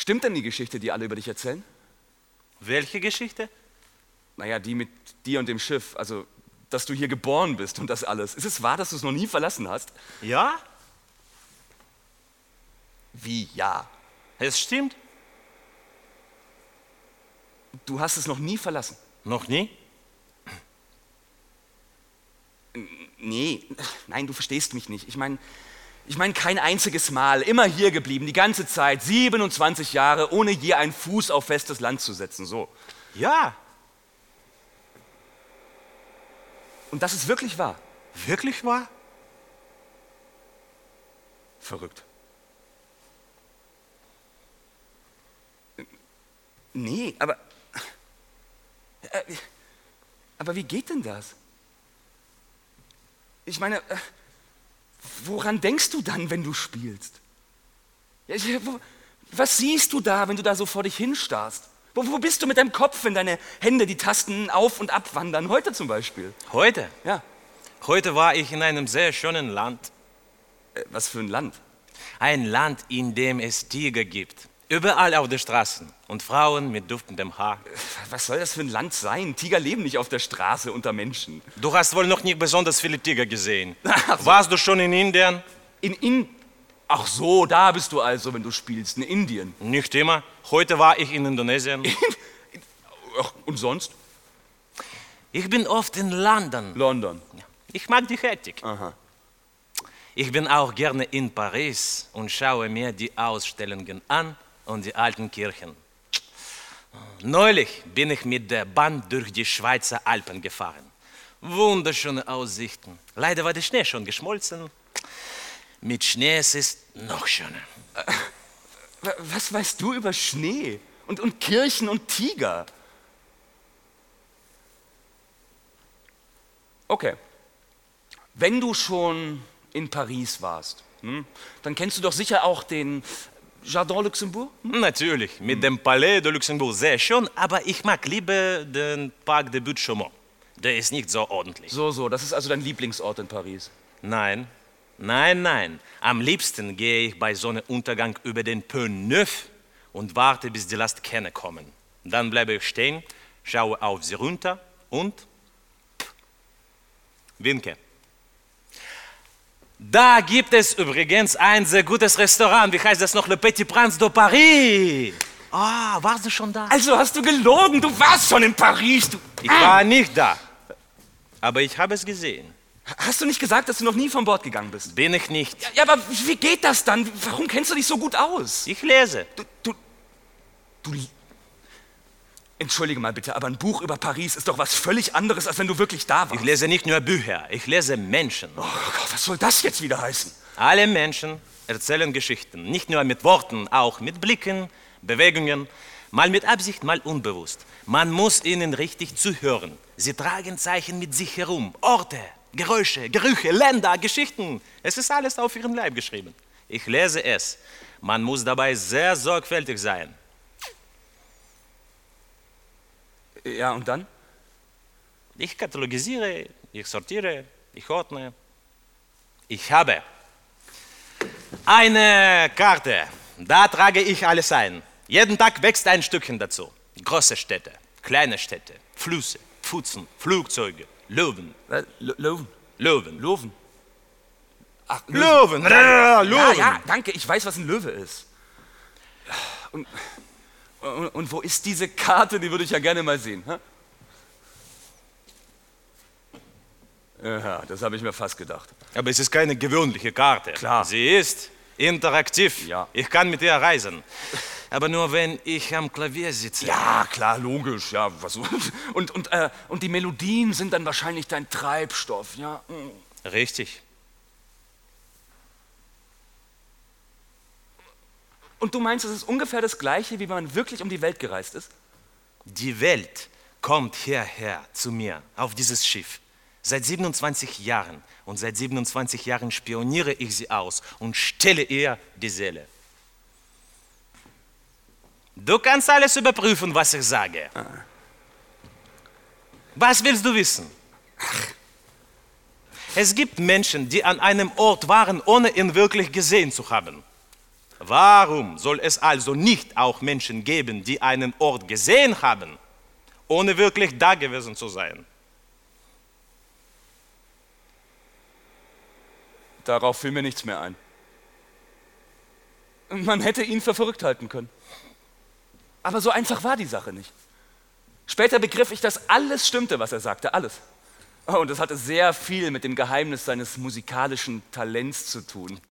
Stimmt denn die Geschichte, die alle über dich erzählen? Welche Geschichte? Naja, die mit dir und dem Schiff, also, dass du hier geboren bist und das alles. Ist es wahr, dass du es noch nie verlassen hast? Ja, Wie, ja? es stimmt. Du hast es noch nie verlassen? Noch nie? Nee, nein, du verstehst mich nicht. Ich meine kein einziges Mal, immer hier geblieben, die ganze Zeit, 27 Jahre, ohne je einen Fuß auf festes Land zu setzen, so. Ja, Und das ist wirklich wahr? wirklich wahr? Verrückt. Nee, aber wie geht denn das? Ich meine, woran denkst du dann, wenn du spielst? Was siehst du da, wenn du da so vor dich hinstarrst? Wo bist du mit deinem Kopf, wenn deine Hände die Tasten auf- und abwandern? Heute zum Beispiel. Heute? Ja. Heute war ich in einem sehr schönen Land. Was für ein Land? Ein Land, in dem es Tiger gibt. Überall auf den Straßen. Und Frauen mit duftendem Haar. Was soll das für ein Land sein? Tiger leben nicht auf der Straße unter Menschen. Du hast wohl noch nicht besonders viele Tiger gesehen. Ach so. Warst du schon in Indien? Ach so, da bist du also, wenn du spielst, in Indien. Nicht immer. Heute war ich in Indonesien. Ach, und sonst? Ich bin oft in London. London. Ich mag die Hektik. Aha. Ich bin auch gerne in Paris und schaue mir die Ausstellungen an und die alten Kirchen. Neulich bin ich mit der Bahn durch die Schweizer Alpen gefahren. Wunderschöne Aussichten. Leider war der Schnee schon geschmolzen. Mit Schnee ist es noch schöner. Was weißt du über Schnee und Kirchen und Tiger? Okay. Wenn du schon in Paris warst, dann kennst du doch sicher auch den Jardin Luxembourg? Natürlich, mit dem Palais de Luxembourg sehr schön, aber ich mag lieber den Parc de Buttes-Chaumont. Der ist nicht so ordentlich. So, das ist also dein Lieblingsort in Paris. Nein. Am liebsten gehe ich bei Sonnenuntergang über den Pont Neuf und warte, bis die Lastkähne kommen. Dann bleibe ich stehen, schaue auf sie runter und winke. Da gibt es übrigens ein sehr gutes Restaurant. Wie heißt das noch? Le Petit Prince de Paris. Ah, warst du schon da? Also hast du gelogen, du warst schon in Paris. Ich war nicht da, aber ich habe es gesehen. Hast du nicht gesagt, dass du noch nie von Bord gegangen bist? Bin ich nicht. Ja, aber wie geht das dann? Warum kennst du dich so gut aus? Ich lese. Du Entschuldige mal bitte, aber ein Buch über Paris ist doch was völlig anderes, als wenn du wirklich da warst. Ich lese nicht nur Bücher, ich lese Menschen. Oh Gott, was soll das jetzt wieder heißen? Alle Menschen erzählen Geschichten, nicht nur mit Worten, auch mit Blicken, Bewegungen, mal mit Absicht, mal unbewusst. Man muss ihnen richtig zuhören. Sie tragen Zeichen mit sich herum, Orte, Geräusche, Gerüche, Länder, Geschichten. Es ist alles auf ihrem Leib geschrieben. Ich lese es. Man muss dabei sehr sorgfältig sein. Ja, und dann? Ich katalogisiere, ich sortiere, ich ordne. Ich habe eine Karte. Da trage ich alles ein. Jeden Tag wächst ein Stückchen dazu. Große Städte, kleine Städte, Flüsse, Pfützen, Flugzeuge, Löwen. Löwen. Löwen. Löwen. Ach, Löwen. Löwen. Ja, danke, ich weiß, was ein Löwe ist. Und wo ist diese Karte? Die würde ich ja gerne mal sehen. Hä? Ja, das habe ich mir fast gedacht. Aber es ist keine gewöhnliche Karte. Klar. Sie ist interaktiv. Ja. Ich kann mit ihr reisen. Aber nur wenn ich am Klavier sitze. Ja, klar, logisch. Ja, was, und die Melodien sind dann wahrscheinlich dein Treibstoff. Ja. Richtig. Und du meinst, es ist ungefähr das Gleiche, wie wenn man wirklich um die Welt gereist ist? Die Welt kommt hierher zu mir auf dieses Schiff. Seit 27 Jahren. Und seit 27 Jahren spioniere ich sie aus und stelle ihr die Seele. Du kannst alles überprüfen, was ich sage. Was willst du wissen? Es gibt Menschen, die an einem Ort waren, ohne ihn wirklich gesehen zu haben. Warum soll es also nicht auch Menschen geben, die einen Ort gesehen haben, ohne wirklich da gewesen zu sein? Darauf fiel mir nichts mehr ein. Man hätte ihn für verrückt halten können. Aber so einfach war die Sache nicht. Später begriff ich, dass alles stimmte, was er sagte, alles. Oh, und das hatte sehr viel mit dem Geheimnis seines musikalischen Talents zu tun.